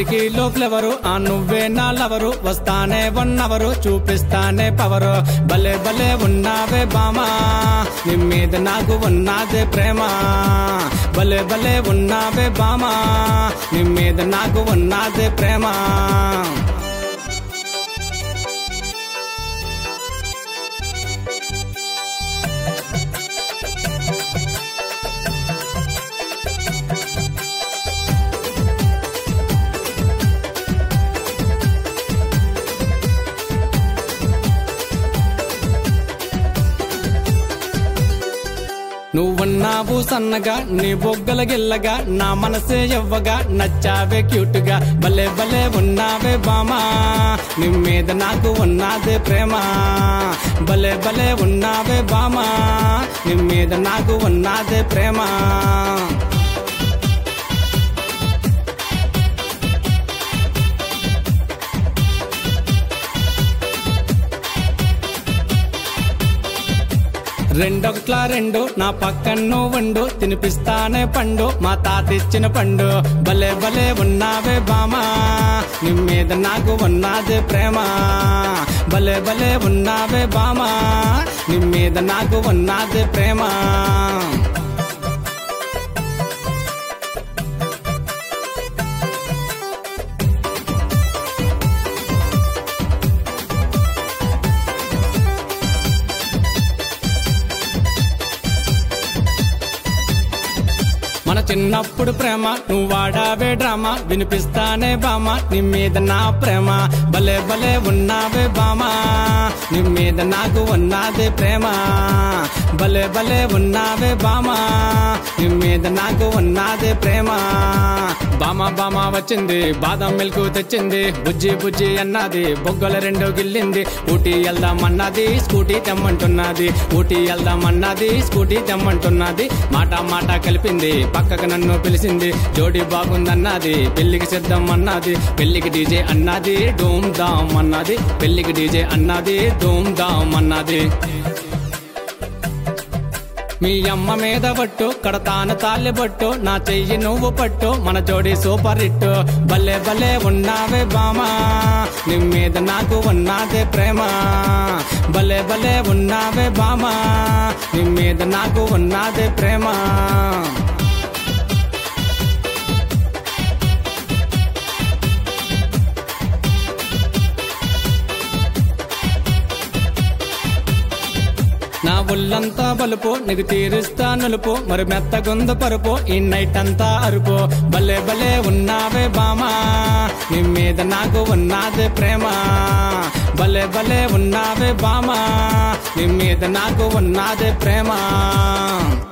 కిటికీలో ఫ్లవరు ఆ నువ్వే నా లవరు వస్తానే 1 అవరు చూపిస్తానే పవరు భలే భలే ఉన్నావే బామా నీ మీద నాకు ఉన్నదే ప్రేమ భలే భలే ఉన్నావే బామా నీ మీద నాకు ఉన్నదే ప్రేమ నువ్వున్నావు సన్నగా నీ బొగ్గల గిల్లగా నా మనసే ఎవ్వగా నచ్చావే క్యూట్గా భలే భలే ఉన్నావే బామా నీ మీద నాకు ఉన్నదే ప్రేమ భలే భలే ఉన్నావే బామా నీ మీద నాకు ఉన్నదే ప్రేమ రెండొట్ల రెండు నా పక్కన వండు తినిపిస్తానే పండు మా తాతిచ్చిన పండు భలే భలే ఉన్నావే బామా నీ మీద నాకు ఉన్నదే ప్రేమ భలే భలే ఉన్నావే బామా నీ మీద నాకు ఉన్నదే ప్రేమ మన చిన్నప్పుడు ప్రేమ నువ్వు వాడావే డ్రామా వినిపిస్తానే బామా నీ మీద నా ప్రేమ భలే భలే ఉన్నావే బామా నీ మీద నాకు ఉన్నదే ప్రేమ భలే భలే ఉన్నావే బామా నీ మీద నాకు ఉన్నదే ప్రేమ బామా బామా వచ్చింది బాదం మిల్క్ తెచ్చింది బుజ్జి బుజ్జి అన్నది బొగ్గల 2 గిల్లింది ఊటీ వెళ్దామన్నది స్కూటీ తెమ్మంటున్నది ఊటీ వెళ్దామన్నది స్కూటీ తెమ్మంటున్నది మాట మాట కలిపింది పక్కకు నన్ను పిలిచింది జోడి బాగుందన్నది పెళ్లికి సిద్ధం అన్నది పెళ్లికి డీజే అన్నది డూమ్ దామ్ అన్నది పెళ్లికి డీజే అన్నది డూమ్ దామ్ అన్నది మీ అమ్మ మీద పట్టు కడతాను తాళి పట్టు నా చెయ్యి నువ్వు పట్టు మన జోడి సూపర్ హిట్ భలే భలే ఉన్నావే బామా నీ మీద నాకు ఉన్నదే ప్రేమ భలే భలే ఉన్నావే బామా నీ మీద నాకు ఉన్నదే ప్రేమ నా ఒళ్ళంతా బలుపు నీకు తీరుస్తా నులుపు మరి మెత్తగుంద పరుపు ఈ నైట్ అంతా అరుపు భలే భలే ఉన్నావే బామా నీ మీద నాకు ఉన్నదే ప్రేమ భలే భలే ఉన్నావే బామా నీ మీద నాకు ఉన్నదే ప్రేమ